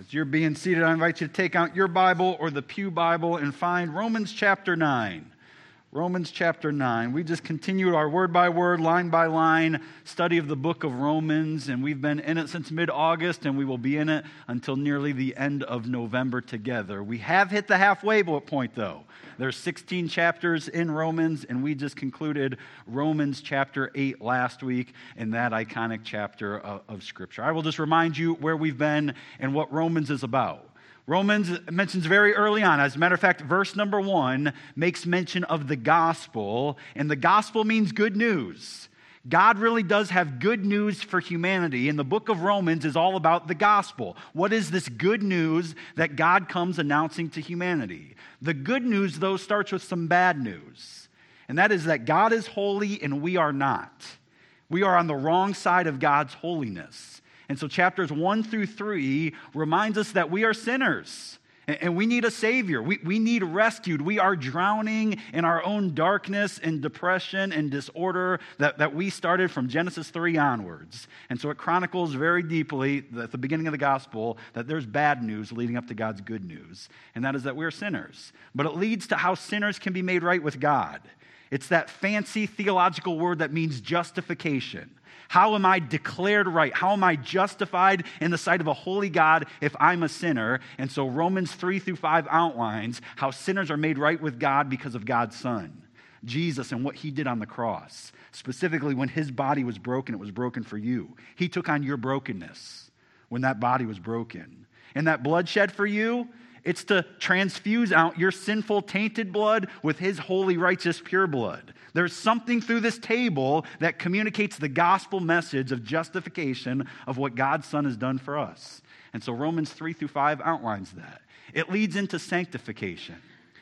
As you're being seated, I invite you to take out your Bible or the Pew Bible and find Romans chapter 9. Romans chapter 9. We just continued our word by word, line by line study of the book of Romans, and we've been in it since mid-August, and we will be in it until nearly the end of November together. We have hit the halfway point, though. There's 16 chapters in Romans, and we just concluded Romans chapter 8 last week in that iconic chapter of Scripture. I will just remind you where we've been and what Romans is about. Romans mentions very early on, as a matter of fact, verse number 1 makes mention of the gospel, and the gospel means good news. God really does have good news for humanity, and the book of Romans is all about the gospel. What is this good news that God comes announcing to humanity? The good news, though, starts with some bad news, and that is that God is holy and we are not. We are on the wrong side of God's holiness. And so chapters 1 through 3 reminds us that we are sinners and we need a Savior. We need rescued. We are drowning in our own darkness and depression and disorder that we started from Genesis 3 onwards. And so it chronicles very deeply at the beginning of the gospel that there's bad news leading up to God's good news, and that is that we're sinners. But it leads to how sinners can be made right with God. It's that fancy theological word that means justification. How am I declared right? How am I justified in the sight of a holy God if I'm a sinner? And so Romans 3 through 5 outlines how sinners are made right with God because of God's Son, Jesus, and what he did on the cross. Specifically, when his body was broken, it was broken for you. He took on your brokenness when that body was broken. And that bloodshed for you, it's to transfuse out your sinful, tainted blood with his holy, righteous, pure blood. There's something through this table that communicates the gospel message of justification of what God's Son has done for us. And so Romans 3 through 5 outlines that. It leads into sanctification.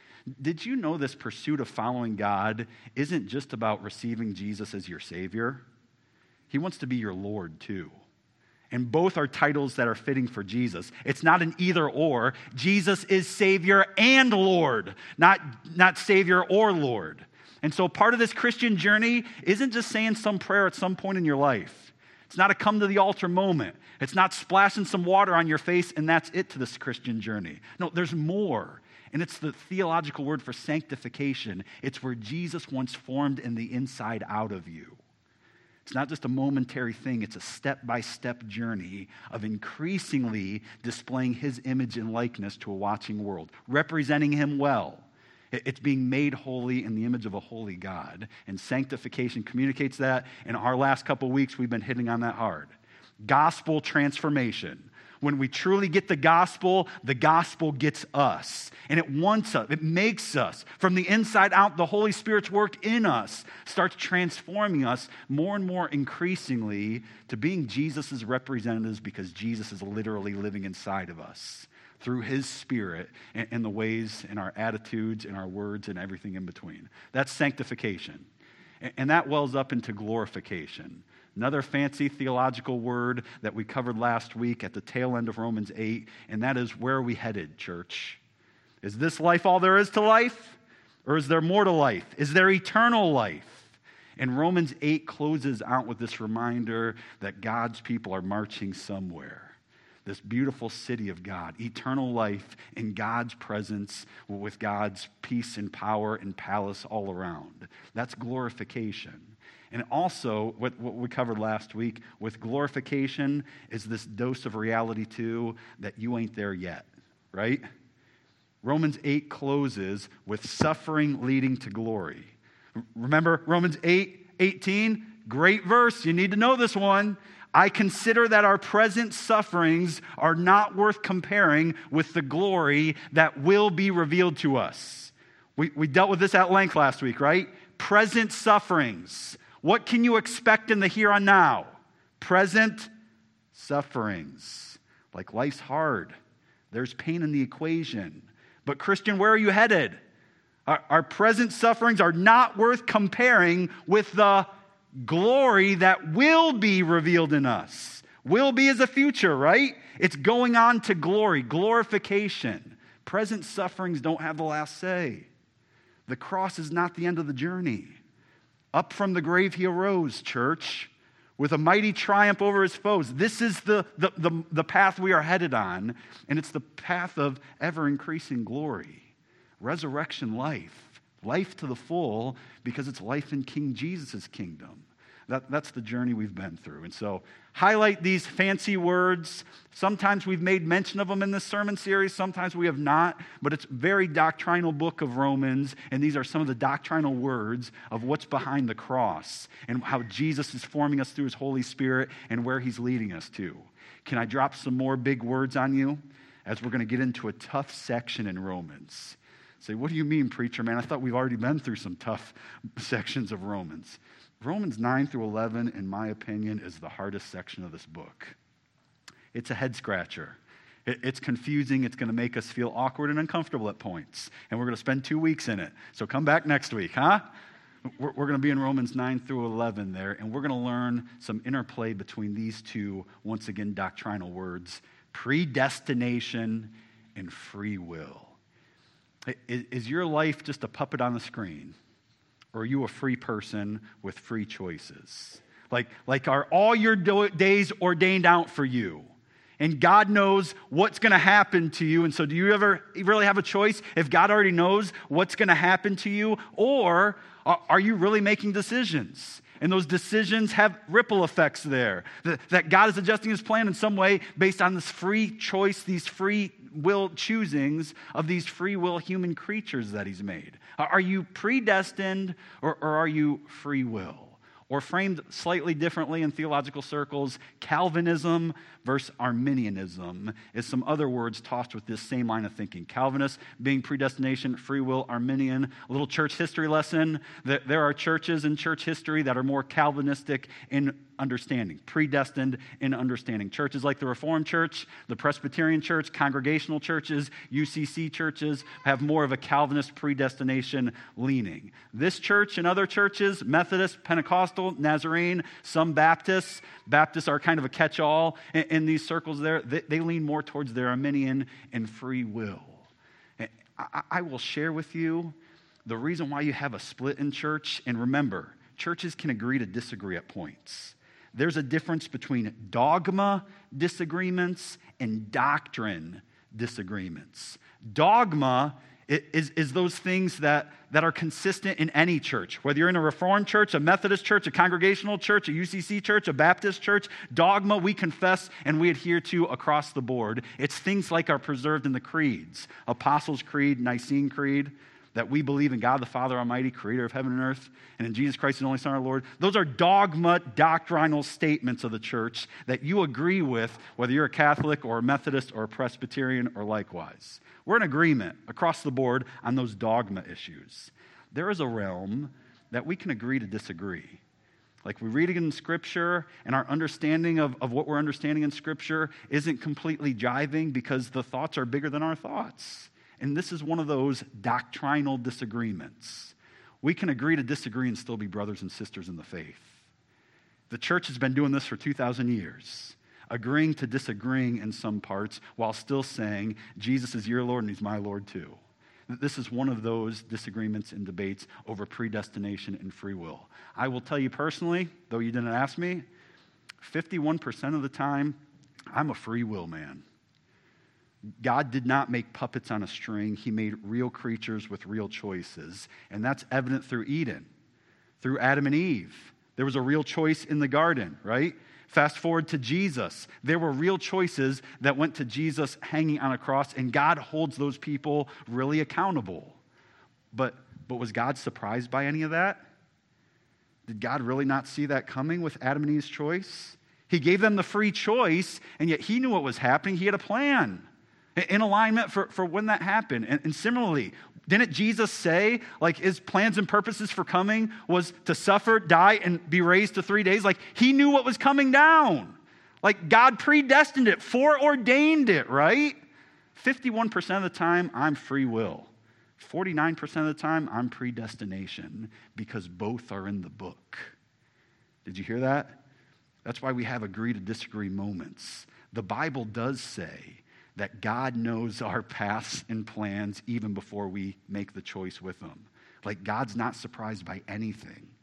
Did you know this pursuit of following God isn't just about receiving Jesus as your Savior? He wants to be your Lord too. And both are titles that are fitting for Jesus. It's not an either or. Jesus is Savior and Lord, not Savior or Lord. And so part of this Christian journey isn't just saying some prayer at some point in your life. It's not a come to the altar moment. It's not splashing some water on your face and that's it to this Christian journey. No, there's more. And it's the theological word for sanctification. It's where Jesus once formed in the inside out of you. It's not just a momentary thing. It's a step-by-step journey of increasingly displaying his image and likeness to a watching world, representing him well. It's being made holy in the image of a holy God. And sanctification communicates that. In our last couple weeks, we've been hitting on that hard. Gospel transformation. When we truly get the gospel gets us. And it wants us, it makes us. From the inside out, the Holy Spirit's work in us starts transforming us more and more increasingly to being Jesus' representatives because Jesus is literally living inside of us through his Spirit and the ways and our attitudes and our words and everything in between. That's sanctification. And that wells up into glorification. Another fancy theological word that we covered last week at the tail end of Romans 8, and that is where are we headed, church? Is this life all there is to life? Or is there more to life? Is there eternal life? And Romans 8 closes out with this reminder that God's people are marching somewhere. This beautiful city of God, eternal life in God's presence with God's peace and power and palace all around. That's glorification. And also, what we covered last week with glorification is this dose of reality too, that you ain't there yet, right? Romans 8 closes with suffering leading to glory. Remember Romans 8:18? Great verse. You need to know this one. I consider that our present sufferings are not worth comparing with the glory that will be revealed to us. We dealt with this at length last week, right? Present sufferings. What can you expect in the here and now? Present sufferings. Like life's hard. There's pain in the equation. But Christian, where are you headed? Our present sufferings are not worth comparing with the glory that will be revealed in us. Will be is a future, right? It's going on to glory, glorification. Present sufferings don't have the last say. The cross is not the end of the journey. Up from the grave he arose, church. with a mighty triumph over his foes. This is the path we are headed on, and it's the path of ever-increasing glory, resurrection life, life to the full, because it's life in King Jesus' kingdom. That's the journey we've been through. And so highlight these fancy words. Sometimes we've made mention of them in this sermon series. Sometimes we have not. But it's a very doctrinal book of Romans. And these are some of the doctrinal words of what's behind the cross and how Jesus is forming us through his Holy Spirit and where he's leading us to. Can I drop some more big words on you as we're going to get into a tough section in Romans? Say, what do you mean, preacher, man? I thought we've already been through some tough sections of Romans. Romans 9 through 11, in my opinion, is the hardest section of this book. It's a head scratcher. It's confusing. It's going to make us feel awkward and uncomfortable at points. And we're going to spend 2 weeks in it. So come back next week, huh? We're going to be in Romans 9 through 11 there, and we're going to learn some interplay between these two, once again, doctrinal words, predestination and free will. Is your life just a puppet on the screen? Or are you a free person with free choices? Like are all your days ordained out for you? And God knows what's going to happen to you. And so do you ever really have a choice if God already knows what's going to happen to you? Or are you really making decisions? And those decisions have ripple effects there. That God is adjusting his plan in some way based on this free choice, these free will choosings of these free will human creatures that he's made. Are you predestined or are you free will? Or framed slightly differently in theological circles, Calvinism versus Arminianism is some other words tossed with this same line of thinking. Calvinist being predestination, free will, Arminian. A little church history lesson. There are churches in church history that are more Calvinistic in understanding, predestined in understanding. Churches like the Reformed Church, the Presbyterian Church, Congregational churches, UCC churches have more of a Calvinist predestination leaning. This church and other churches, Methodist, Pentecostal, Nazarene, some Baptists are kind of a catch-all in these circles there. They lean more towards their Arminian and free will. I will share with you the reason why you have a split in church. And remember, churches can agree to disagree at points. There's a difference between dogma disagreements and doctrine disagreements. Dogma is those things that are consistent in any church. Whether you're in a Reformed church, a Methodist church, a Congregational church, a UCC church, a Baptist church, dogma we confess and we adhere to across the board. It's things like are preserved in the creeds. Apostles' Creed, Nicene Creed, that we believe in God the Father Almighty, creator of heaven and earth, and in Jesus Christ, his only Son, our Lord. Those are dogma, doctrinal statements of the church that you agree with, whether you're a Catholic or a Methodist or a Presbyterian or likewise. We're in agreement across the board on those dogma issues. There is a realm that we can agree to disagree. Like we read it in Scripture, and our understanding of what we're understanding in Scripture isn't completely jiving because the thoughts are bigger than our thoughts. And this is one of those doctrinal disagreements. We can agree to disagree and still be brothers and sisters in the faith. The church has been doing this for 2,000 years, agreeing to disagreeing in some parts while still saying, Jesus is your Lord and he's my Lord too. This is one of those disagreements and debates over predestination and free will. I will tell you personally, though you didn't ask me, 51% of the time, I'm a free will man. God did not make puppets on a string. He made real creatures with real choices. And that's evident through Eden, through Adam and Eve. There was a real choice in the garden, right? Fast forward to Jesus. There were real choices that went to Jesus hanging on a cross, and God holds those people really accountable. But was God surprised by any of that? Did God really not see that coming with Adam and Eve's choice? He gave them the free choice, and yet he knew what was happening. He had a plan in alignment for when that happened. And similarly, didn't Jesus say, like, his plans and purposes for coming was to suffer, die, and be raised to 3 days? Like, he knew what was coming down. Like, God predestined it, foreordained it, right? 51% of the time, I'm free will. 49% of the time, I'm predestination, because both are in the book. Did you hear that? That's why we have agree to disagree moments. The Bible does say that God knows our paths and plans even before we make the choice with them. Like, God's not surprised by anything.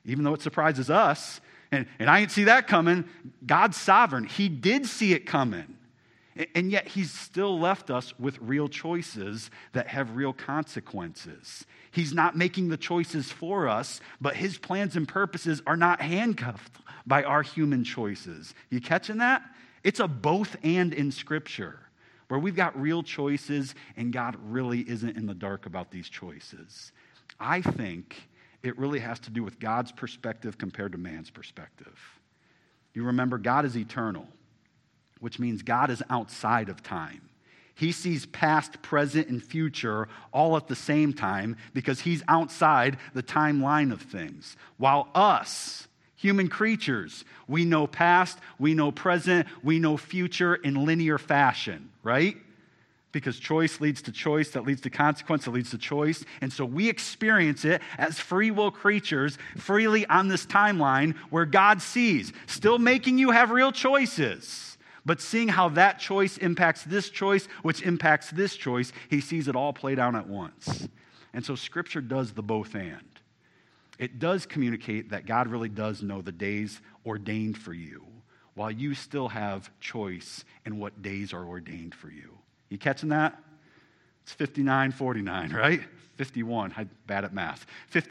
Even though it surprises us, and I didn't see that coming, God's sovereign. He did see it coming. And yet he's still left us with real choices that have real consequences. He's not making the choices for us, but his plans and purposes are not handcuffed by our human choices. You catching that? It's a both and in Scripture, where we've got real choices and God really isn't in the dark about these choices. I think it really has to do with God's perspective compared to man's perspective. You remember, God is eternal, which means God is outside of time. He sees past, present, and future all at the same time because he's outside the timeline of things. While us, human creatures, we know past, we know present, we know future in linear fashion, right? Because choice leads to choice, that leads to consequence, that leads to choice. And so we experience it as free will creatures freely on this timeline where God sees, still making you have real choices. But seeing how that choice impacts this choice, which impacts this choice, he sees it all played out at once. And so Scripture does the both and. It does communicate that God really does know the days ordained for you, while you still have choice in what days are ordained for you. You catching that? It's 59:49, right? 51, I'm bad at math.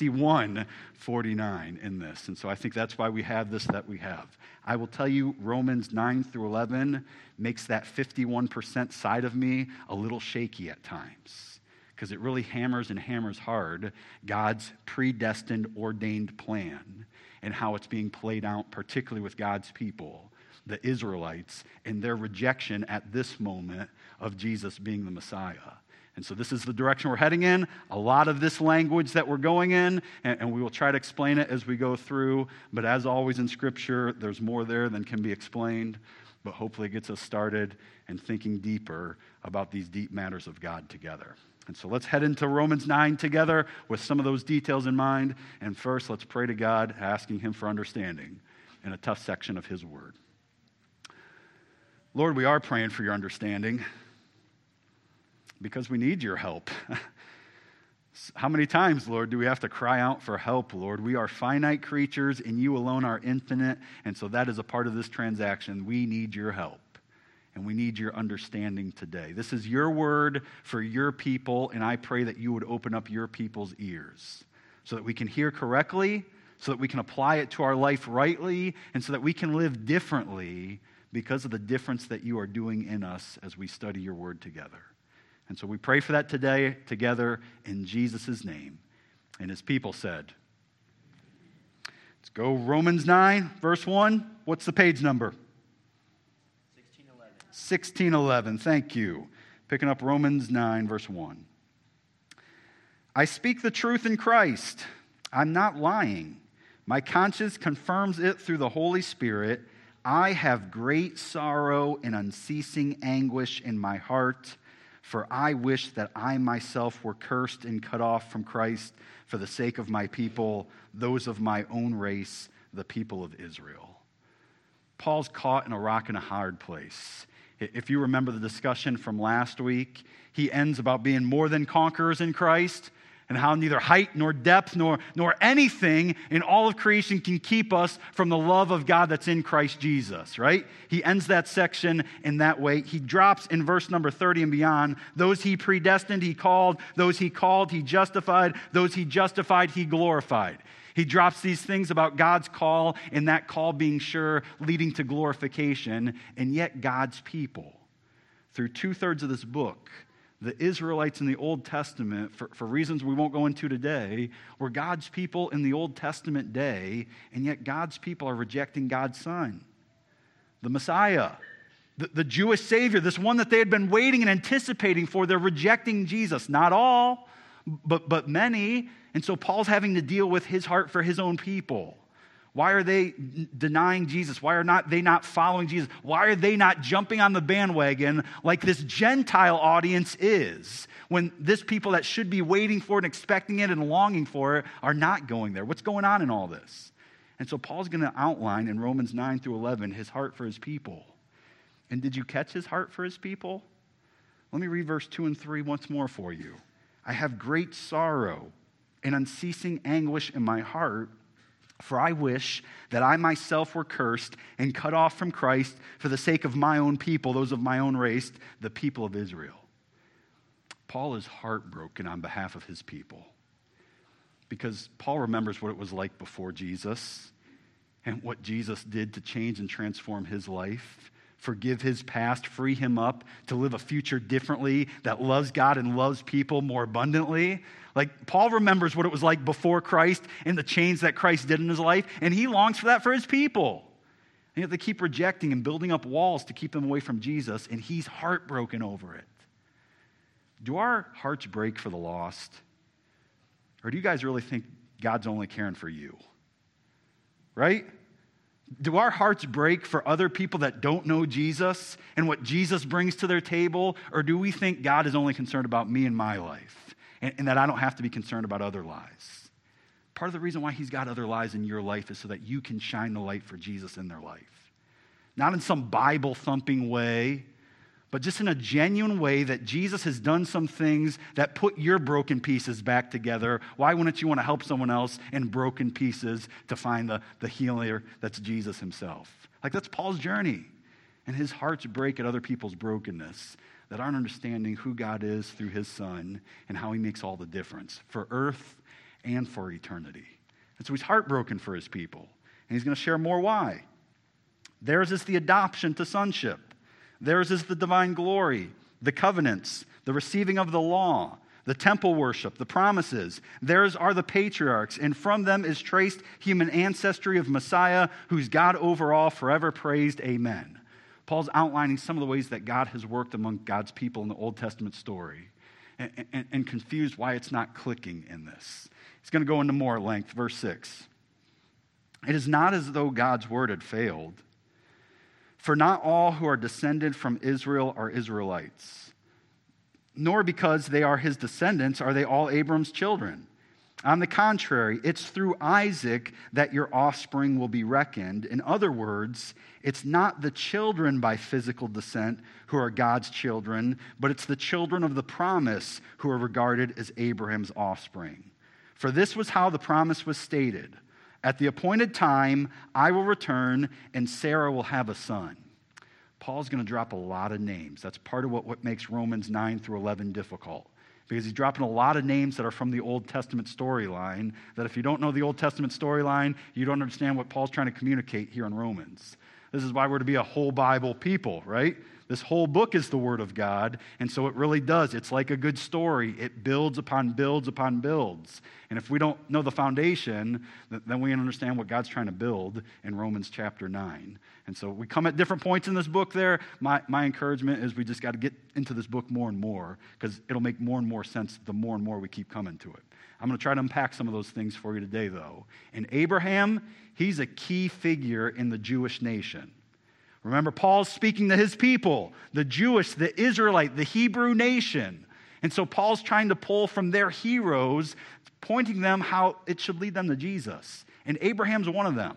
51:49 in this. And so I think that's why we have this that we have. I will tell you, Romans 9 through 11 makes that 51% side of me a little shaky at times, because it really hammers and hammers hard God's predestined, ordained plan and how it's being played out, particularly with God's people, the Israelites, and their rejection at this moment of Jesus being the Messiah. And so this is the direction we're heading in. A lot of this language that we're going in, and we will try to explain it as we go through. But as always in Scripture, there's more there than can be explained. But hopefully it gets us started and thinking deeper about these deep matters of God together. And so let's head into Romans 9 together with some of those details in mind. And first, let's pray to God, asking him for understanding in a tough section of his word. Lord, we are praying for your understanding, because we need your help. How many times, Lord, do we have to cry out for help, Lord? We are finite creatures, and you alone are infinite, and so that is a part of this transaction. We need your help, and we need your understanding today. This is your word for your people, and I pray that you would open up your people's ears so that we can hear correctly, so that we can apply it to our life rightly, and so that we can live differently because of the difference that you are doing in us as we study your word together. And so we pray for that today together in Jesus' name. And his people said, let's go Romans 9, verse 1. What's the page number? 1611. Thank you. Picking up Romans 9, verse 1. I speak the truth in Christ. I'm not lying. My conscience confirms it through the Holy Spirit. I have great sorrow and unceasing anguish in my heart, for I wish that I myself were cursed and cut off from Christ for the sake of my people, those of my own race, the people of Israel. Paul's caught in a rock and a hard place. If you remember the discussion from last week, he ends about being more than conquerors in Christ, and how neither height nor depth nor anything in all of creation can keep us from the love of God that's in Christ Jesus, right? He ends that section in that way. He drops in verse number 30 and beyond, those he predestined, he called. Those he called, he justified. Those he justified, he glorified. He drops these things about God's call and that call being sure, leading to glorification. And yet God's people, through 2/3 of this book, the Israelites in the Old Testament, for reasons we won't go into today, were God's people in the Old Testament day, and yet God's people are rejecting God's Son, the Messiah, the Jewish Savior, this one that they had been waiting and anticipating for. They're rejecting Jesus. Not all, but many. And so Paul's having to deal with his heart for his own people. Why are they denying Jesus? Why are they not following Jesus? Why are they not jumping on the bandwagon like this Gentile audience is, when this people that should be waiting for it and expecting it and longing for it are not going there? What's going on in all this? And so Paul's going to outline in Romans 9 through 11 his heart for his people. And did you catch his heart for his people? Let me read verse 2 and 3 once more for you. I have great sorrow and unceasing anguish in my heart, For I wish that I myself were cursed and cut off from Christ for the sake of my own people, those of my own race, the people of Israel. Paul is heartbroken on behalf of his people because Paul remembers what it was like before Jesus and what Jesus did to change and transform his life, forgive his past, free him up to live a future differently that loves God and loves people more abundantly. Like, Paul remembers what it was like before Christ and the change that Christ did in his life, and he longs for that for his people. And yet they keep rejecting and building up walls to keep them away from Jesus, and he's heartbroken over it. Do our hearts break for the lost? Or do you guys really think God's only caring for you? Right? Do our hearts break for other people that don't know Jesus and what Jesus brings to their table? Or do we think God is only concerned about me and my life and that I don't have to be concerned about other lives? Part of the reason why he's got other lives in your life is so that you can shine the light for Jesus in their life. Not in some Bible-thumping way, but just in a genuine way that Jesus has done some things that put your broken pieces back together. Why wouldn't you want to help someone else in broken pieces to find the healer that's Jesus himself? Like, that's Paul's journey. And his hearts break at other people's brokenness that aren't understanding who God is through his Son and how he makes all the difference for earth and for eternity. And so he's heartbroken for his people. And he's going to share more why. Theirs is the adoption to sonship. Theirs is the divine glory, the covenants, the receiving of the law, the temple worship, the promises. Theirs are the patriarchs, and from them is traced human ancestry of Messiah, who's God over all, forever praised. Amen. Paul's outlining some of the ways that God has worked among God's people in the Old Testament story and confused why it's not clicking in this. He's going to go into more length. Verse 6. It is not as though God's word had failed. For not all who are descended from Israel are Israelites, nor because they are his descendants are they all Abram's children. On the contrary, it's through Isaac that your offspring will be reckoned. In other words, it's not the children by physical descent who are God's children, but it's the children of the promise who are regarded as Abraham's offspring. For this was how the promise was stated. At the appointed time, I will return, and Sarah will have a son. Paul's going to drop a lot of names. That's part of what makes Romans 9 through 11 difficult, because he's dropping a lot of names that are from the Old Testament storyline, that if you don't know the Old Testament storyline, you don't understand what Paul's trying to communicate here in Romans. This is why we're to be a whole Bible people, right? This whole book is the Word of God, and so it really does. It's like a good story. It builds upon builds upon builds. And if we don't know the foundation, then we understand what God's trying to build in Romans chapter 9. And so we come at different points in this book there. My encouragement is we just got to get into this book more and more, because it'll make more and more sense the more and more we keep coming to it. I'm going to try to unpack some of those things for you today, though. And Abraham, he's a key figure in the Jewish nation. Remember, Paul's speaking to his people, the Jewish, the Israelite, the Hebrew nation. And so Paul's trying to pull from their heroes, pointing them how it should lead them to Jesus. And Abraham's one of them.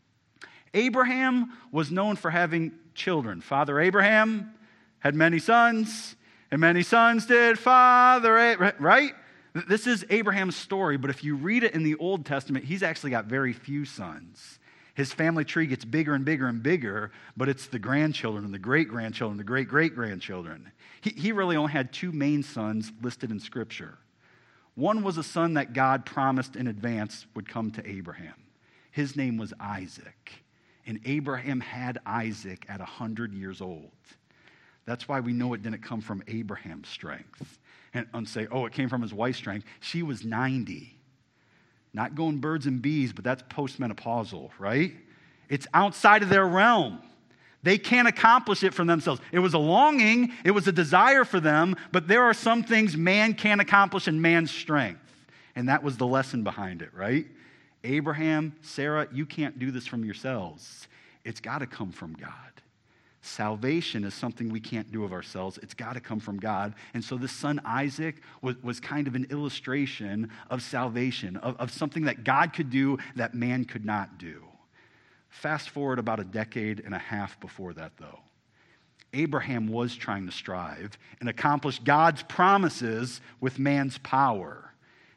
Abraham was known for having children. Father Abraham had many sons, and many sons did Father Abraham, right? This is Abraham's story, but if you read it in the Old Testament, he's actually got very few sons. His family tree gets bigger and bigger and bigger, but it's the grandchildren and the great-grandchildren, the great-great-grandchildren. He really only had two main sons listed in Scripture. One was a son that God promised in advance would come to Abraham. His name was Isaac, and Abraham had Isaac at 100 years old. That's why we know it didn't come from Abraham's strength. And say, oh, it came from his wife's strength. She was 90. Not going birds and bees, but that's postmenopausal, right? It's outside of their realm. They can't accomplish it for themselves. It was a longing, it was a desire for them, but there are some things man can't accomplish in man's strength. And that was the lesson behind it, right? Abraham, Sarah, you can't do this from yourselves. It's got to come from God. Salvation is something we can't do of ourselves. It's got to come from God. And so this son Isaac was kind of an illustration of salvation, of something that God could do that man could not do. Fast forward about a decade and a half before that, though. Abraham was trying to strive and accomplish God's promises with man's power.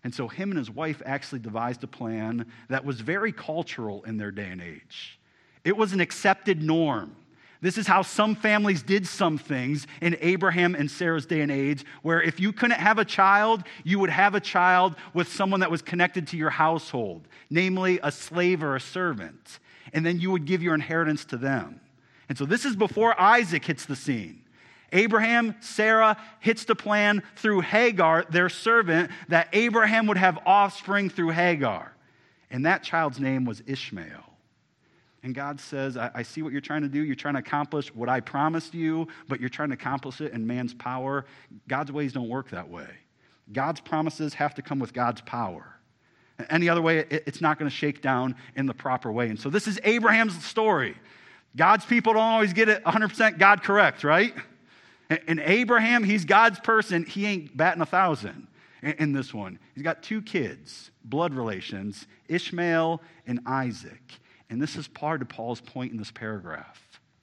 And so him and his wife actually devised a plan that was very cultural in their day and age. It was an accepted norm. This is how some families did some things in Abraham and Sarah's day and age, where if you couldn't have a child, you would have a child with someone that was connected to your household, namely a slave or a servant. And then you would give your inheritance to them. And so this is before Isaac hits the scene. Abraham, Sarah hits the plan through Hagar, their servant, that Abraham would have offspring through Hagar. And that child's name was Ishmael. And God says, I see what you're trying to do. You're trying to accomplish what I promised you, but you're trying to accomplish it in man's power. God's ways don't work that way. God's promises have to come with God's power. Any other way, it's not going to shake down in the proper way. And so this is Abraham's story. God's people don't always get it 100% God correct, right? And Abraham, he's God's person. He ain't batting 1,000 in this one. He's got 2 kids, blood relations, Ishmael and Isaac. And this is part of Paul's point in this paragraph.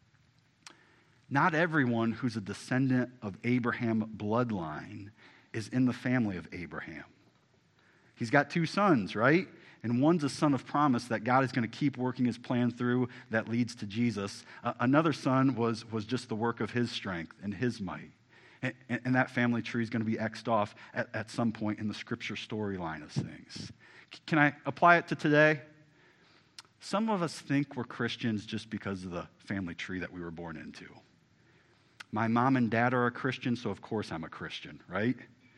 Not everyone who's a descendant of Abraham bloodline is in the family of Abraham. He's got 2 sons, right? And one's a son of promise that God is going to keep working his plan through that leads to Jesus. Another son was just the work of his strength and his might. And that family tree is going to be X'd off at some point in the scripture storyline of things. Can I apply it to today? Some of us think we're Christians just because of the family tree that we were born into. My mom and dad are a Christian, so of course I'm a Christian, right?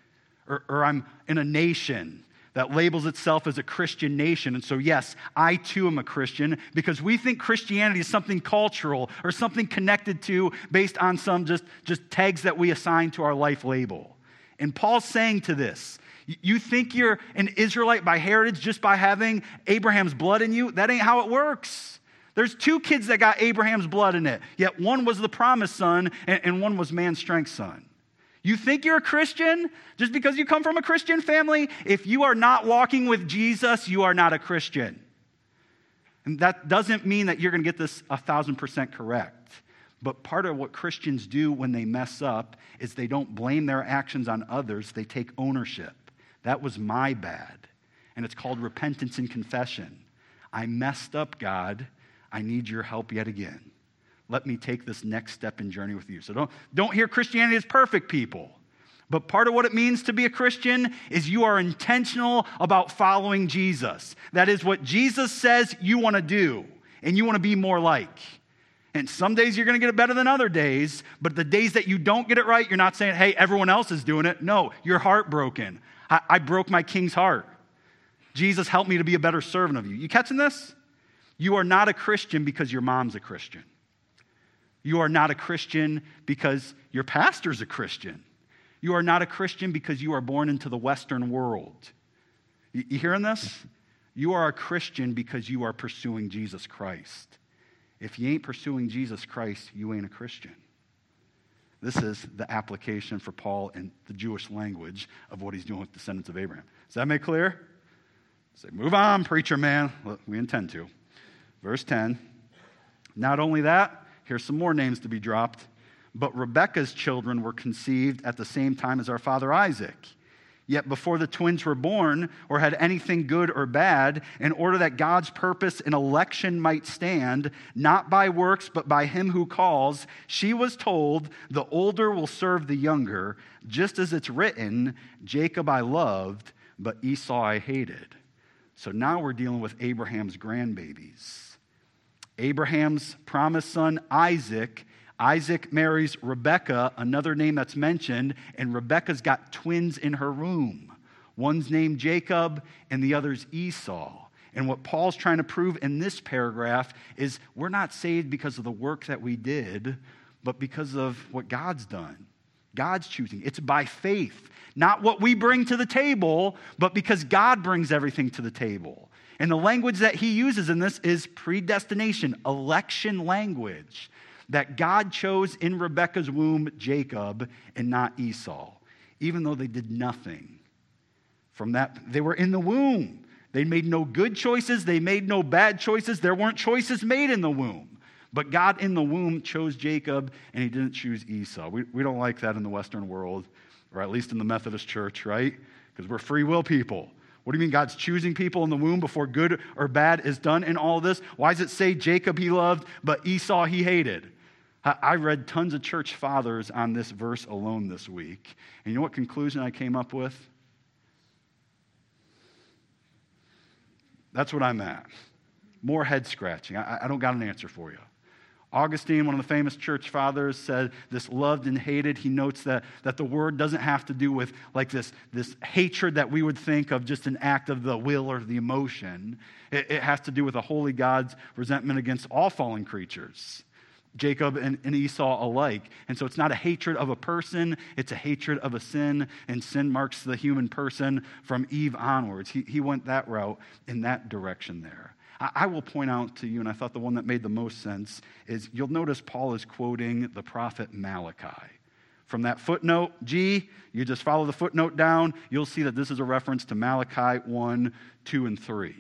Or I'm in a nation that labels itself as a Christian nation, and so yes, I too am a Christian, because we think Christianity is something cultural or something connected to based on some just tags that we assign to our life label. And Paul's saying to this, you think you're an Israelite by heritage just by having Abraham's blood in you? That ain't how it works. There's 2 kids that got Abraham's blood in it, yet one was the promised son and one was man's strength son. You think you're a Christian just because you come from a Christian family? If you are not walking with Jesus, you are not a Christian. And that doesn't mean that you're going to get this 1,000% correct. But part of what Christians do when they mess up is they don't blame their actions on others, they take ownership. That was my bad. And it's called repentance and confession. I messed up, God. I need your help yet again. Let me take this next step in journey with you. So don't hear Christianity as perfect, people. But part of what it means to be a Christian is you are intentional about following Jesus. That is what Jesus says you want to do, and you want to be more like. And some days you're going to get it better than other days, but the days that you don't get it right, you're not saying, hey, everyone else is doing it. No, you're heartbroken. I broke my king's heart. Jesus, help me to be a better servant of you. You catching this? You are not a Christian because your mom's a Christian. You are not a Christian because your pastor's a Christian. You are not a Christian because you are born into the Western world. You hearing this? You are a Christian because you are pursuing Jesus Christ. If you ain't pursuing Jesus Christ, you ain't a Christian. This is the application for Paul in the Jewish language of what he's doing with descendants of Abraham. Does that make clear? Say, move on, preacher man. Well, we intend to. Verse 10. Not only that, here's some more names to be dropped. But Rebekah's children were conceived at the same time as our father Isaac. Yet before the twins were born or had anything good or bad, in order that God's purpose in election might stand, not by works but by him who calls, she was told, the older will serve the younger, just as it's written, Jacob I loved, but Esau I hated. So now we're dealing with Abraham's grandbabies. Abraham's promised son Isaac marries Rebekah, another name that's mentioned, and Rebekah's got twins in her womb. One's named Jacob, and the other's Esau. And what Paul's trying to prove in this paragraph is we're not saved because of the work that we did, but because of what God's done. God's choosing. It's by faith, not what we bring to the table, but because God brings everything to the table. And the language that he uses in this is predestination, election language. That God chose in Rebekah's womb Jacob and not Esau, even though they did nothing. From that, they were in the womb. They made no good choices. They made no bad choices. There weren't choices made in the womb. But God in the womb chose Jacob, and he didn't choose Esau. We don't like that in the Western world, or at least in the Methodist Church, right? Because we're free will people. What do you mean God's choosing people in the womb before good or bad is done in all this? Why does it say Jacob he loved, but Esau he hated? I read tons of church fathers on this verse alone this week. And you know what conclusion I came up with? That's what I'm at. More head scratching. I don't got an answer for you. Augustine, one of the famous church fathers, said this loved and hated. He notes that the word doesn't have to do with like this hatred that we would think of just an act of the will or the emotion. It has to do with a holy God's resentment against all fallen creatures, Jacob and Esau alike. And so it's not a hatred of a person, it's a hatred of a sin, and sin marks the human person from Eve onwards. He went that route in that direction there. I will point out to you, and I thought the one that made the most sense is you'll notice Paul is quoting the prophet Malachi. From that footnote G, you just follow the footnote down, you'll see that this is a reference to Malachi 1, 2, and 3.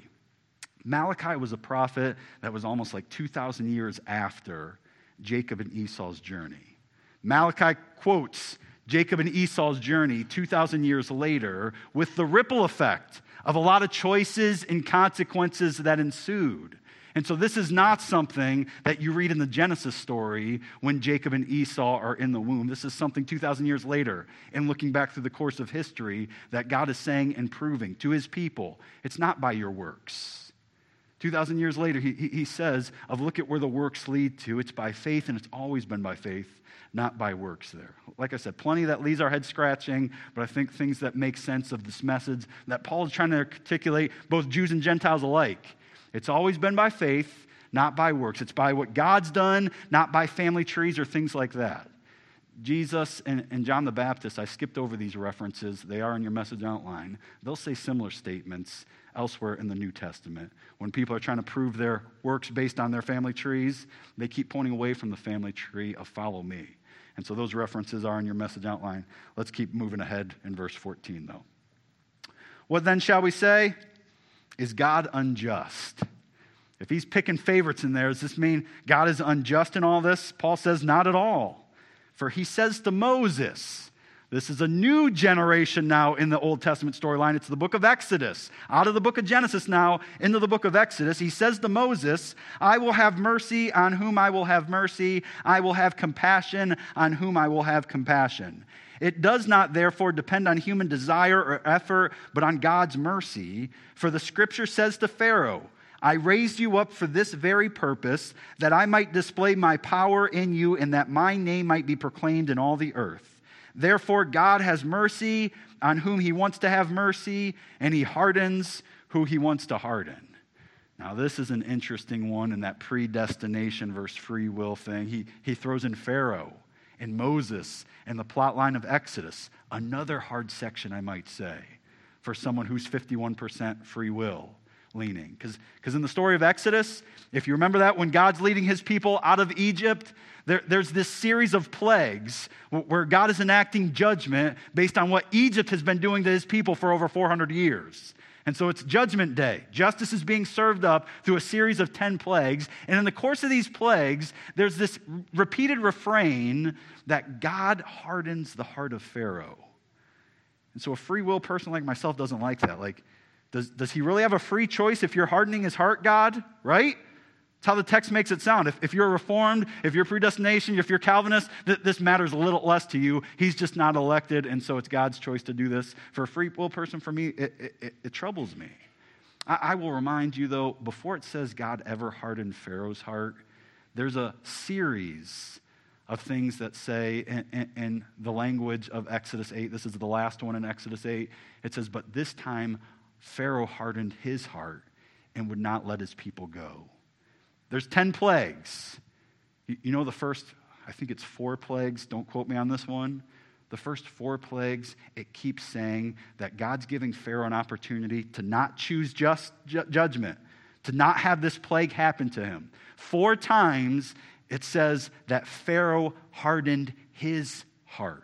Malachi was a prophet that was almost like 2,000 years after Jacob and Esau's journey. Malachi quotes Jacob and Esau's journey 2,000 years later with the ripple effect of a lot of choices and consequences that ensued. And so this is not something that you read in the Genesis story when Jacob and Esau are in the womb. This is something 2,000 years later, and looking back through the course of history, that God is saying and proving to his people, it's not by your works. 2,000 years later, he says, look at where the works lead to. It's by faith, and it's always been by faith, not by works there. Like I said, plenty that leaves our head scratching, but I think things that make sense of this message that Paul is trying to articulate, both Jews and Gentiles alike. It's always been by faith, not by works. It's by what God's done, not by family trees or things like that. Jesus and John the Baptist, I skipped over these references. They are in your message outline. They'll say similar statements elsewhere in the New Testament. When people are trying to prove their works based on their family trees, they keep pointing away from the family tree of follow me. And so those references are in your message outline. Let's keep moving ahead in verse 14, though. What then shall we say? Is God unjust? If he's picking favorites in there, does this mean God is unjust in all this? Paul says, not at all. For he says to Moses, this is a new generation now in the Old Testament storyline. It's the book of Exodus. Out of the book of Genesis now into the book of Exodus. He says to Moses, I will have mercy on whom I will have mercy. I will have compassion on whom I will have compassion. It does not therefore depend on human desire or effort, but on God's mercy. For the scripture says to Pharaoh, I raised you up for this very purpose, that I might display my power in you and that my name might be proclaimed in all the earth. Therefore, God has mercy on whom he wants to have mercy, and he hardens who he wants to harden. Now, this is an interesting one in that predestination versus free will thing. He throws in Pharaoh and Moses and the plot line of Exodus. Another hard section, I might say, for someone who's 51% free will leaning. Because in the story of Exodus, if you remember that, when God's leading his people out of Egypt, there's this series of plagues where God is enacting judgment based on what Egypt has been doing to his people for over 400 years. And so it's Judgment Day. Justice is being served up through a series of 10 plagues. And in the course of these plagues, there's this repeated refrain that God hardens the heart of Pharaoh. And so a free will person like myself doesn't like that. Like, does he really have a free choice if you're hardening his heart, God? Right? That's how the text makes it sound. If you're Reformed, if you're predestination, if you're Calvinist, this matters a little less to you. He's just not elected, and so it's God's choice to do this. For a free will person, for me, it troubles me. I will remind you, though, before it says God ever hardened Pharaoh's heart, there's a series of things that say in the language of Exodus 8, this is the last one in Exodus 8, it says, but this time Pharaoh hardened his heart and would not let his people go. There's 10 plagues. You know the first, I think it's 4 plagues. Don't quote me on this one. The first 4 plagues, it keeps saying that God's giving Pharaoh an opportunity to not choose just judgment, to not have this plague happen to him. 4 times it says that Pharaoh hardened his heart.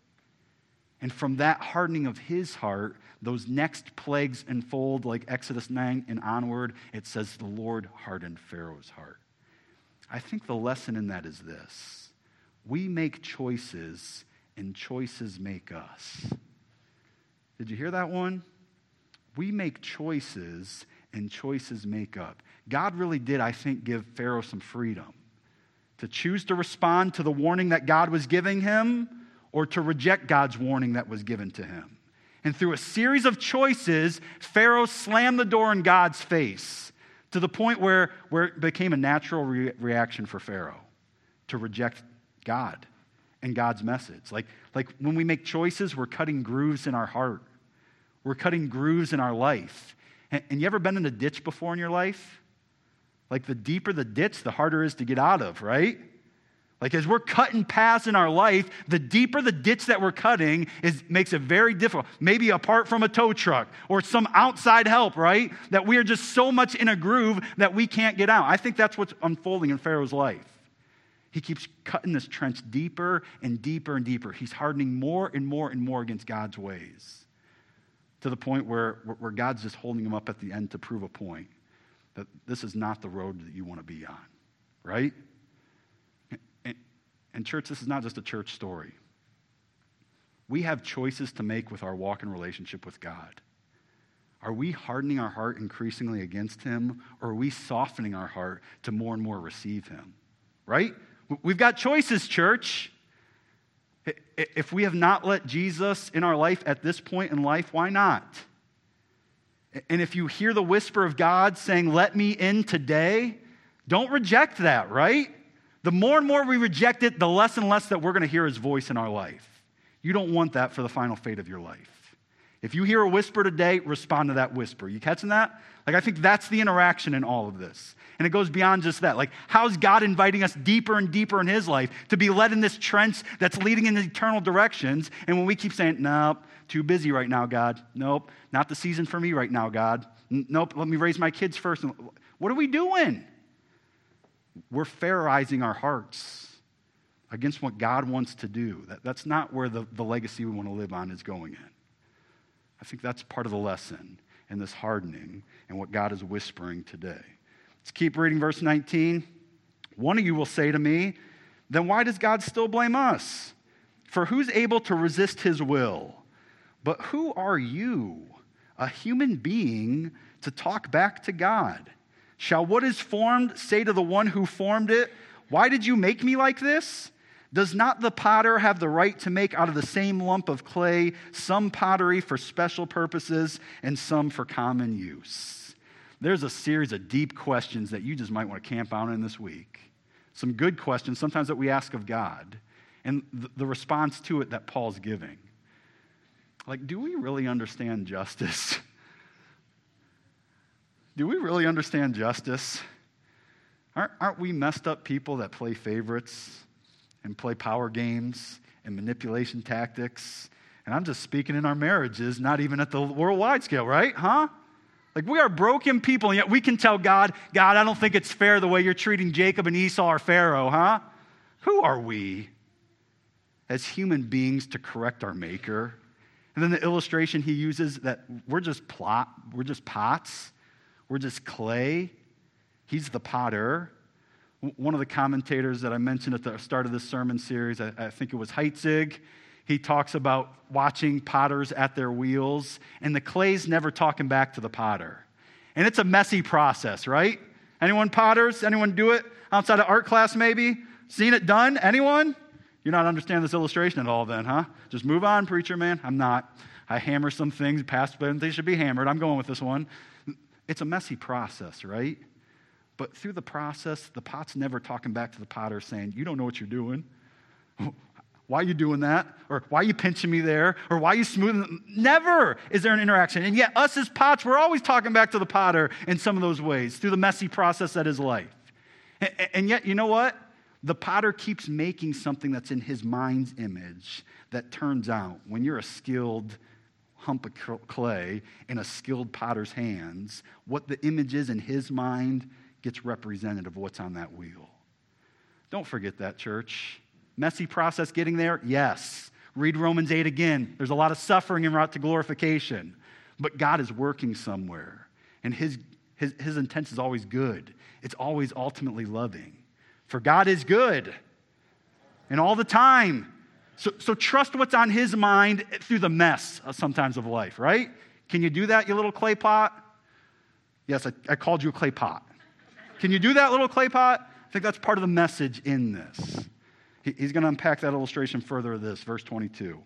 And from that hardening of his heart, those next plagues unfold like Exodus 9 and onward. It says the Lord hardened Pharaoh's heart. I think the lesson in that is this. We make choices and choices make us. Did you hear that one? We make choices, and choices make up. God really did, I think, give Pharaoh some freedom to choose to respond to the warning that God was giving him or to reject God's warning that was given to him. And through a series of choices, Pharaoh slammed the door in God's face to the point where it became a natural reaction for Pharaoh to reject God and God's message. Like when we make choices, we're cutting grooves in our heart. We're cutting grooves in our life. And you ever been in a ditch before in your life? Like the deeper the ditch, the harder it is to get out of, right? Like as we're cutting paths in our life, the deeper the ditch that we're cutting makes it very difficult. Maybe apart from a tow truck or some outside help, right? That we are just so much in a groove that we can't get out. I think that's what's unfolding in Pharaoh's life. He keeps cutting this trench deeper and deeper and deeper. He's hardening more and more and more against God's ways to the point where God's just holding him up at the end to prove a point that this is not the road that you want to be on, right? And church, this is not just a church story. We have choices to make with our walk in relationship with God. Are we hardening our heart increasingly against him, or are we softening our heart to more and more receive him, right? We've got choices, church. If we have not let Jesus in our life at this point in life, why not? And if you hear the whisper of God saying, let me in today, don't reject that, right? The more and more we reject it, the less and less that we're going to hear his voice in our life. You don't want that for the final fate of your life. If you hear a whisper today, respond to that whisper. You catching that? Like, I think that's the interaction in all of this. And it goes beyond just that. Like, how's God inviting us deeper and deeper in his life to be led in this trench that's leading in eternal directions? And when we keep saying, nope, too busy right now, God. Nope, not the season for me right now, God. Nope, let me raise my kids first. What are we doing? We're Pharaohizing our hearts against what God wants to do. That's not where the legacy we want to live on is going in. I think that's part of the lesson in this hardening and what God is whispering today. Let's keep reading verse 19. One of you will say to me, then why does God still blame us? For who's able to resist his will? But who are you, a human being, to talk back to God? Shall what is formed say to the one who formed it, why did you make me like this? Does not the potter have the right to make out of the same lump of clay some pottery for special purposes and some for common use? There's a series of deep questions that you just might want to camp out in this week. Some good questions, sometimes that we ask of God, and the response to it that Paul's giving. Like, do we really understand justice? Do we really understand justice? Aren't we messed up people that play favorites and play power games and manipulation tactics? And I'm just speaking in our marriages, not even at the worldwide scale, right? Huh? Like, we are broken people, and yet we can tell God, I don't think it's fair the way you're treating Jacob and Esau or Pharaoh, huh? Who are we as human beings to correct our maker? And then the illustration he uses that we're just pots. We're just clay. He's the potter. One of the commentators that I mentioned at the start of this sermon series, I think it was Heitzig, he talks about watching potters at their wheels, and the clay's never talking back to the potter. And it's a messy process, right? Anyone potters? Anyone do it outside of art class maybe? Seen it done? Anyone? You're not understanding this illustration at all then, huh? Just move on, preacher man. I'm not. I hammer some things past, but they should be hammered. I'm going with this one. It's a messy process, right? But through the process, the pot's never talking back to the potter saying, you don't know what you're doing. Why are you doing that? Or why are you pinching me there? Or why are you smoothing? Never is there an interaction. And yet us as pots, we're always talking back to the potter in some of those ways through the messy process that is life. And yet, you know what? The potter keeps making something that's in his mind's image that turns out, when you're a skilled hump of clay in a skilled potter's hands, what the image is in his mind gets representative of what's on that wheel. Don't forget that, church. Messy process getting there? Yes. Read Romans 8 again. There's a lot of suffering en route to glorification. But God is working somewhere. And his intent is always good. It's always ultimately loving. For God is good. And all the time. So trust what's on his mind through the mess sometimes of life, right? Can you do that, you little clay pot? Yes, I called you a clay pot. Can you do that, little clay pot? I think that's part of the message in this. He's going to unpack that illustration further of this, verse 22.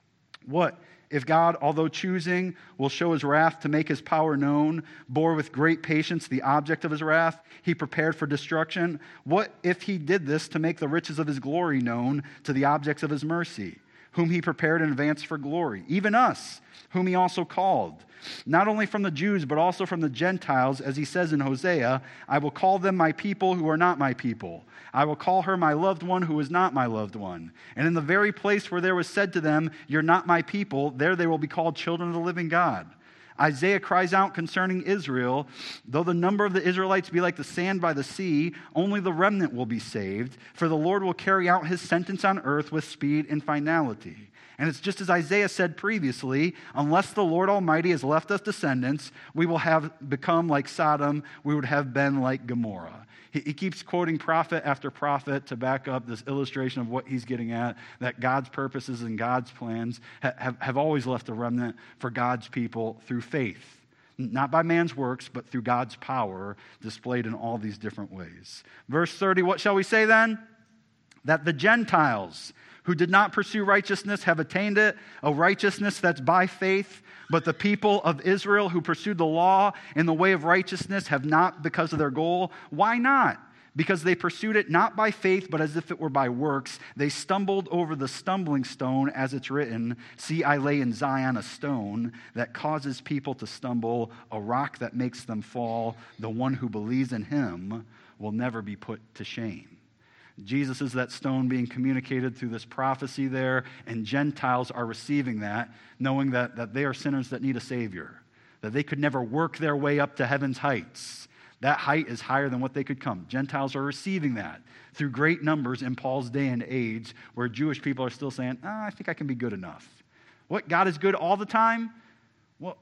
What if God, although choosing, will show his wrath to make his power known, bore with great patience the object of his wrath he prepared for destruction? What if he did this to make the riches of his glory known to the objects of his mercy, whom he prepared in advance for glory, even us, whom he also called, not only from the Jews, but also from the Gentiles, as he says in Hosea, I will call them my people who are not my people. I will call her my loved one who is not my loved one. And in the very place where there was said to them, you're not my people, there they will be called children of the living God. Isaiah cries out concerning Israel, though the number of the Israelites be like the sand by the sea, only the remnant will be saved, for the Lord will carry out his sentence on earth with speed and finality. And it's just as Isaiah said previously, unless the Lord Almighty has left us descendants, we will have become like Sodom, we would have been like Gomorrah. He keeps quoting prophet after prophet to back up this illustration of what he's getting at, that God's purposes and God's plans have always left a remnant for God's people through faith. Not by man's works, but through God's power displayed in all these different ways. Verse 30, what shall we say then? That the Gentiles who did not pursue righteousness have attained it, a righteousness that's by faith, but the people of Israel who pursued the law in the way of righteousness have not because of their goal. Why not? Because they pursued it not by faith, but as if it were by works. They stumbled over the stumbling stone, as it's written, see, I lay in Zion a stone that causes people to stumble, a rock that makes them fall. The one who believes in him will never be put to shame. Jesus is that stone being communicated through this prophecy there, and Gentiles are receiving that, knowing that they are sinners that need a Savior, that they could never work their way up to heaven's heights. That height is higher than what they could come. Gentiles are receiving that through great numbers in Paul's day and age, where Jewish people are still saying, I think I can be good enough. What, God is good all the time? Well,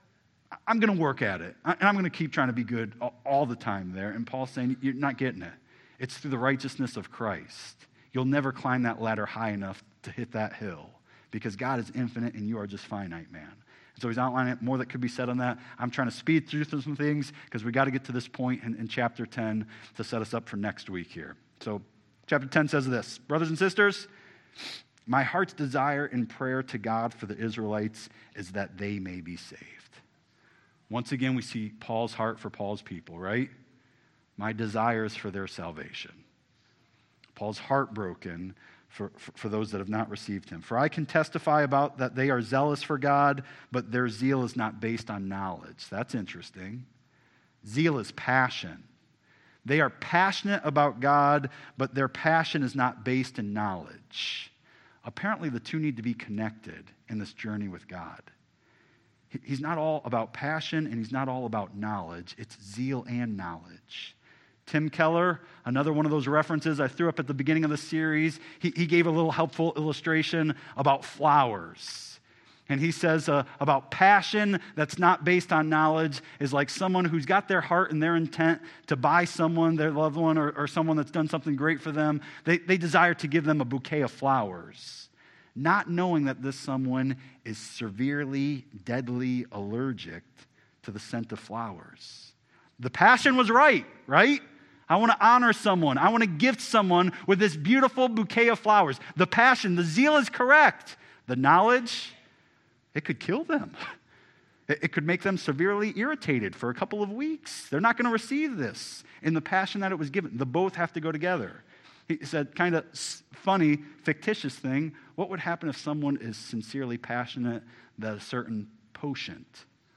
I'm going to work at it, and I'm going to keep trying to be good all the time there. And Paul's saying, you're not getting it. It's through the righteousness of Christ. You'll never climb that ladder high enough to hit that hill because God is infinite and you are just finite, man. And so he's outlining more that could be said on that. I'm trying to speed through some things because we got to get to this point in chapter 10 to set us up for next week here. So chapter 10 says this, brothers and sisters, my heart's desire in prayer to God for the Israelites is that they may be saved. Once again, we see Paul's heart for Paul's people, right? My desires for their salvation. Paul's heartbroken for those that have not received him. For I can testify about that they are zealous for God, but their zeal is not based on knowledge. That's interesting. Zeal is passion. They are passionate about God, but their passion is not based in knowledge. Apparently, the two need to be connected in this journey with God. He's not all about passion, and he's not all about knowledge. It's zeal and knowledge. Tim Keller, another one of those references I threw up at the beginning of the series, he gave a little helpful illustration about flowers. And he says about passion that's not based on knowledge is like someone who's got their heart and their intent to buy someone, their loved one, or someone that's done something great for them. They desire to give them a bouquet of flowers, not knowing that this someone is severely, deadly allergic to the scent of flowers. The passion was right? I want to honor someone. I want to gift someone with this beautiful bouquet of flowers. The passion, the zeal is correct. The knowledge, it could kill them. It could make them severely irritated for a couple of weeks. They're not going to receive this in the passion that it was given. The both have to go together. He said, kind of funny, fictitious thing, what would happen if someone is sincerely passionate that a certain potion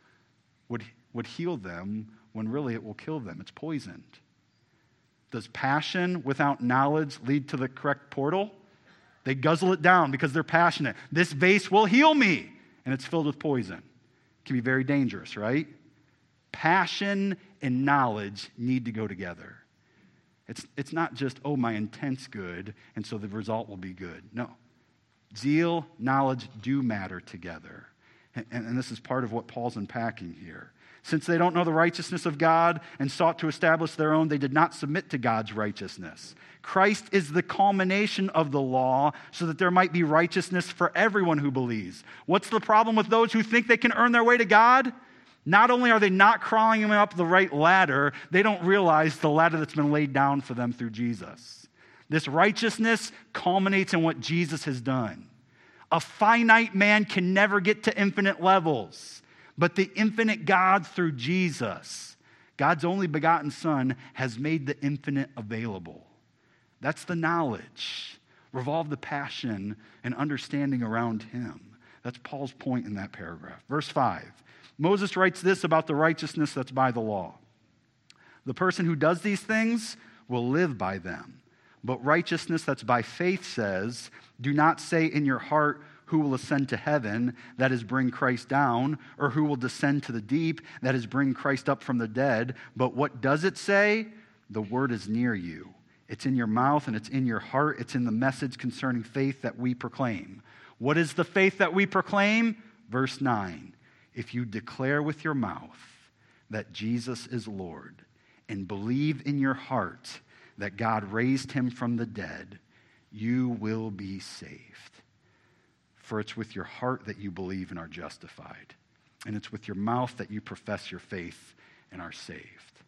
would heal them when really it will kill them? It's poisoned. Does passion without knowledge lead to the correct portal? They guzzle it down because they're passionate. This vase will heal me, and it's filled with poison. It can be very dangerous, right? Passion and knowledge need to go together. It's not just, my intent's good, and so the result will be good. No. Zeal, knowledge do matter together. And this is part of what Paul's unpacking here. Since they don't know the righteousness of God and sought to establish their own, they did not submit to God's righteousness. Christ is the culmination of the law so that there might be righteousness for everyone who believes. What's the problem with those who think they can earn their way to God? Not only are they not crawling up the right ladder, they don't realize the ladder that's been laid down for them through Jesus. This righteousness culminates in what Jesus has done. A finite man can never get to infinite levels, but the infinite God through Jesus, God's only begotten Son, has made the infinite available. That's the knowledge. Revolve the passion and understanding around him. That's Paul's point in that paragraph. Verse 5. Moses writes this about the righteousness that's by the law. The person who does these things will live by them. But righteousness that's by faith says, do not say in your heart, who will ascend to heaven, that is, bring Christ down, or who will descend to the deep, that is, bring Christ up from the dead. But what does it say? The word is near you. It's in your mouth and it's in your heart. It's in the message concerning faith that we proclaim. What is the faith that we proclaim? Verse 9. If you declare with your mouth that Jesus is Lord and believe in your heart that God raised him from the dead, you will be saved. For it's with your heart that you believe and are justified, and it's with your mouth that you profess your faith and are saved.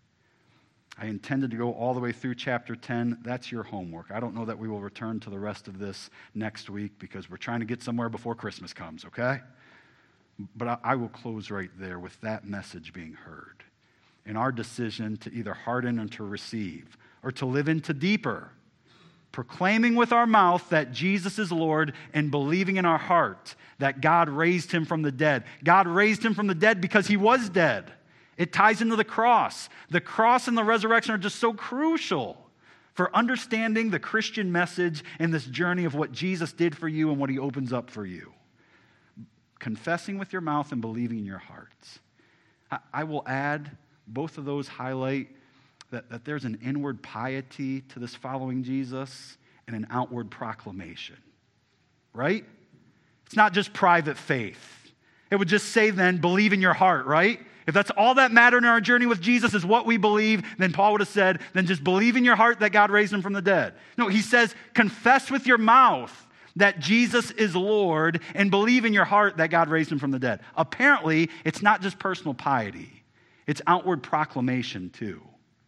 I intended to go all the way through chapter 10. That's your homework. I don't know that we will return to the rest of this next week because we're trying to get somewhere before Christmas comes, okay? But I will close right there with that message being heard. In our decision to either harden and to receive, or to live into deeper, proclaiming with our mouth that Jesus is Lord and believing in our heart that God raised him from the dead. God raised him from the dead because he was dead. It ties into the cross. The cross and the resurrection are just so crucial for understanding the Christian message and this journey of what Jesus did for you and what he opens up for you. Confessing with your mouth and believing in your hearts. I will add, both of those highlight that there's an inward piety to this following Jesus and an outward proclamation, right? It's not just private faith. It would just say then, believe in your heart, right? If that's all that mattered in our journey with Jesus is what we believe, then Paul would have said, then just believe in your heart that God raised him from the dead. No, he says, confess with your mouth that Jesus is Lord and believe in your heart that God raised him from the dead. Apparently, it's not just personal piety. It's outward proclamation too.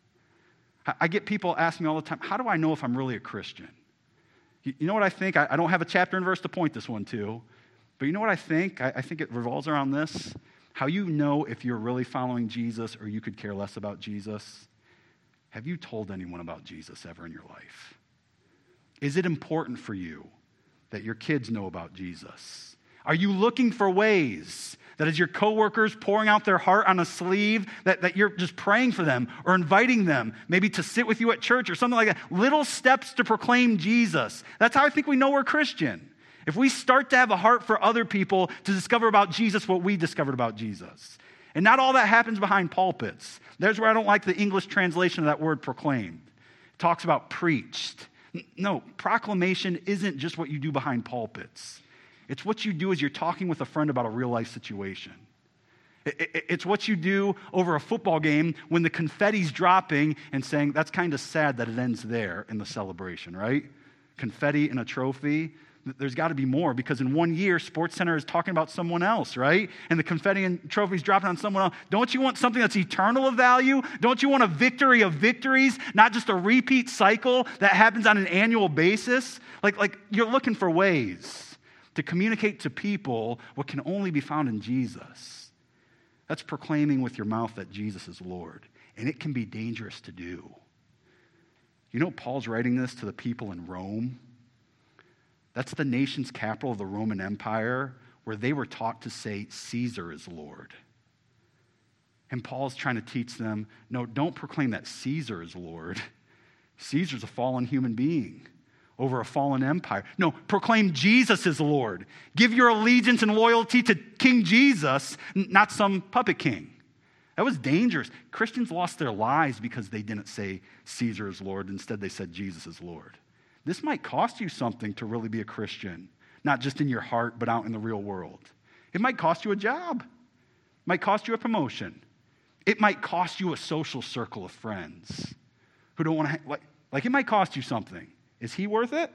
I get people asking me all the time, how do I know if I'm really a Christian? You know what I think? I don't have a chapter and verse to point this one to, but you know what I think? I think it revolves around this. How you know if you're really following Jesus or you could care less about Jesus? Have you told anyone about Jesus ever in your life? Is it important for you that your kids know about Jesus? Are you looking for ways that as your coworkers pouring out their heart on a sleeve, that you're just praying for them or inviting them maybe to sit with you at church or something like that? Little steps to proclaim Jesus. That's how I think we know we're Christian. If we start to have a heart for other people to discover about Jesus what we discovered about Jesus. And not all that happens behind pulpits. There's where I don't like the English translation of that word proclaimed. It talks about preached. No, proclamation isn't just what you do behind pulpits. It's what you do as you're talking with a friend about a real-life situation. It's what you do over a football game when the confetti's dropping and saying, that's kind of sad that it ends there in the celebration, right? Confetti and a trophy. There's got to be more because in 1 year, SportsCenter is talking about someone else, right? And the confetti and trophies dropping on someone else. Don't you want something that's eternal of value? Don't you want a victory of victories, not just a repeat cycle that happens on an annual basis? Like you're looking for ways to communicate to people what can only be found in Jesus. That's proclaiming with your mouth that Jesus is Lord. And it can be dangerous to do. You know, Paul's writing this to the people in Rome. That's the nation's capital of the Roman Empire, where they were taught to say Caesar is Lord. And Paul's trying to teach them, no, don't proclaim that Caesar is Lord. Caesar's a fallen human being over a fallen empire. No, proclaim Jesus is Lord. Give your allegiance and loyalty to King Jesus, not some puppet king. That was dangerous. Christians lost their lives because they didn't say Caesar is Lord. Instead, they said Jesus is Lord. This might cost you something to really be a Christian, not just in your heart, but out in the real world. It might cost you a job. It might cost you a promotion. It might cost you a social circle of friends who don't want to, Like, it might cost you something. Is he worth it?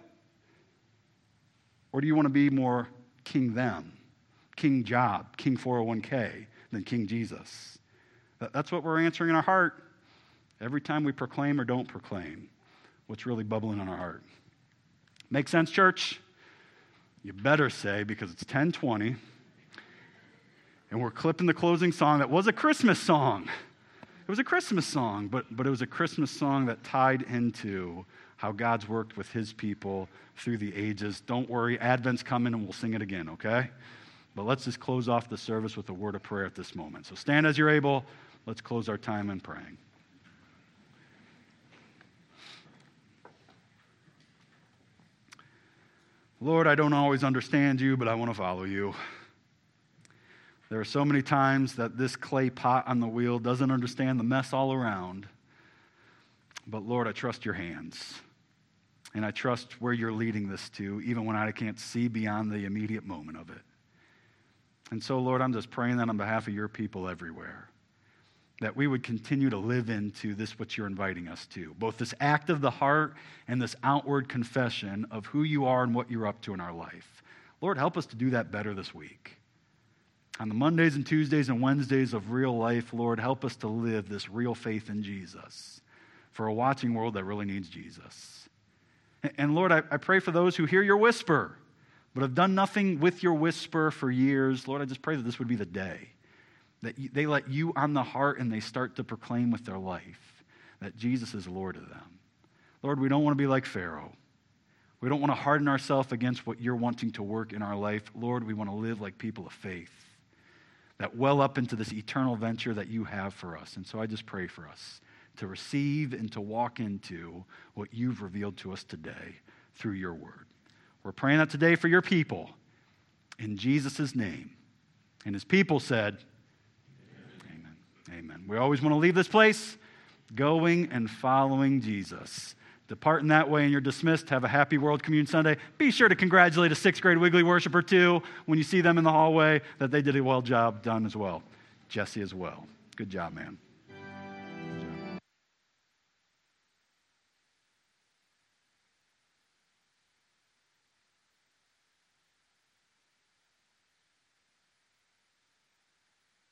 Or do you want to be more king them, king job, king 401k than King Jesus? That's what we're answering in our heart every time we proclaim or don't proclaim what's really bubbling in our heart. Make sense, church? You better say, because it's 10:20, and we're clipping the closing song that was a Christmas song. It was a Christmas song, but it was a Christmas song that tied into how God's worked with his people through the ages. Don't worry, Advent's coming and we'll sing it again, okay? But let's just close off the service with a word of prayer at this moment. So stand as you're able. Let's close our time in praying. Lord, I don't always understand you, but I want to follow you. There are so many times that this clay pot on the wheel doesn't understand the mess all around. But Lord, I trust your hands. And I trust where you're leading this to, even when I can't see beyond the immediate moment of it. And so, Lord, I'm just praying that on behalf of your people everywhere, that we would continue to live into this, what you're inviting us to, both this act of the heart and this outward confession of who you are and what you're up to in our life. Lord, help us to do that better this week. On the Mondays and Tuesdays and Wednesdays of real life, Lord, help us to live this real faith in Jesus for a watching world that really needs Jesus. And Lord, I pray for those who hear your whisper, but have done nothing with your whisper for years. Lord, I just pray that this would be the day that they let you on the heart and they start to proclaim with their life that Jesus is Lord of them. Lord, we don't want to be like Pharaoh. We don't want to harden ourselves against what you're wanting to work in our life. Lord, we want to live like people of faith that well up into this eternal venture that you have for us. And so I just pray for us to receive and to walk into what you've revealed to us today through your word. We're praying that today for your people in Jesus' name. And his people said, amen. Amen. We always want to leave this place going and following Jesus. Depart in that way and you're dismissed. Have a happy World Communion Sunday. Be sure to congratulate a 6th grade Wiggly worshiper too when you see them in the hallway that they did a well job done as well. Jesse as well. Good job, man.